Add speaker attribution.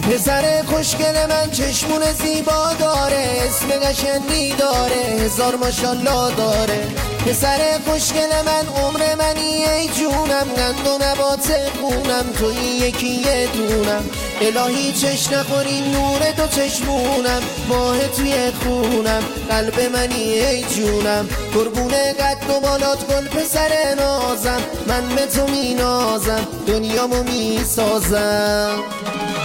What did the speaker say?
Speaker 1: پسر خوشگل من چشمون زیبا داره، اسم قشنگی داره، هزار ماشالله داره. پسر خوشگل من عمر منی ای جونم، قند و نبات خونم، توی یکی یه دونم. الهی چش نخوری نور تو چشمونم، ماه توی خونم، قلب منی ای جونم. قربونه قد و بالات گل پسر نازم، من به تو می نازم، دنیامو می سازم.